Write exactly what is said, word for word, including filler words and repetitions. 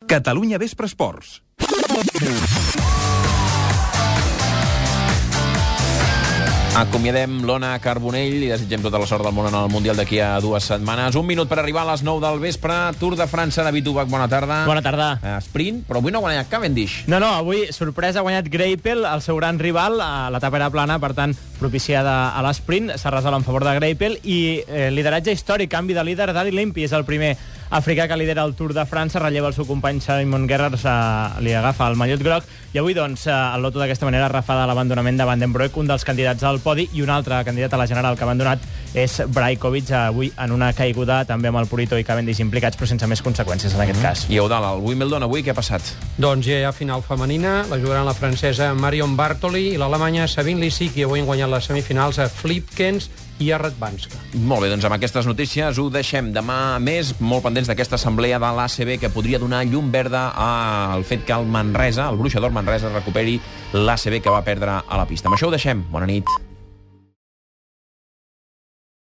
Catalunya Vespre Esports. Acomiadem l'Ona Carbonell i desitgem tota la sort del món en el Mundial d'aquí a dues setmanes. Un minut per arribar a les nou del vespre. Tour de França, David Ubach, bona tarda. Bona tarda. Uh, sprint, però avui no ha guanyat Cavendish. No, no, avui, sorpresa, ha guanyat Greipel, el seu gran rival. L'etapa era plana, per tant, propiciada a l'esprint. S'ha resolt en favor de Greipel i eh, lideratge històric, canvi de líder. Dali Limpi és el primer africà que lidera el Tour de França, relleva el seu company Simon Gerrans, eh, li agafa el mallot groc, i avui, doncs, eh, el loto d'aquesta manera refa de l'abandonament de Van den Broek, un dels candidats al podi, i un altre candidat a la general que ha abandonat és Brajkovic, avui en una caiguda també amb el Purito i Cavendish implicats, però sense més conseqüències en aquest cas. I Eudal, el Wimbledon avui què ha passat? Doncs ja hi ha final femenina, la jugaran la francesa Marion Bartoli i l'alemanya Sabine Lisicki, que avui han guanyat les semifinals a Flipkens i a Radvanska. Molt bé, doncs amb aquestes notícies ho deixem. Demà més, molt pendents d'aquesta assemblea de l'A C B que podria donar llum verda al fet que el Manresa, el Bruixador Manresa, recuperi l'A C B que va perdre a la pista. Amb això ho deixem. Bona nit.